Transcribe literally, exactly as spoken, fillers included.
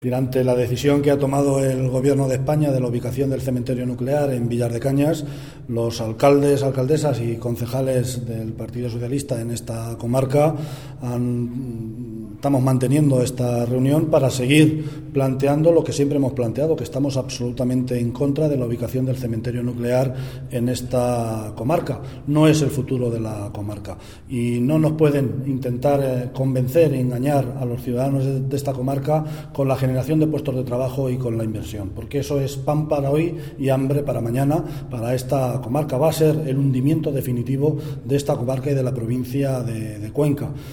Ante la decisión que ha tomado el Gobierno de España de la ubicación del cementerio nuclear en Villar de Cañas, los alcaldes, alcaldesas y concejales del Partido Socialista en esta comarca han, estamos manteniendo esta reunión para seguir planteando lo que siempre hemos planteado, que estamos absolutamente en contra de la ubicación del cementerio nuclear en esta comarca. No es el futuro de la comarca y no nos pueden intentar eh, convencer e engañar a los ciudadanos de, de esta comarca con la generación generación de puestos de trabajo y con la inversión, porque eso es pan para hoy y hambre para mañana para esta comarca. Va a ser el hundimiento definitivo de esta comarca y de la provincia de, de Cuenca.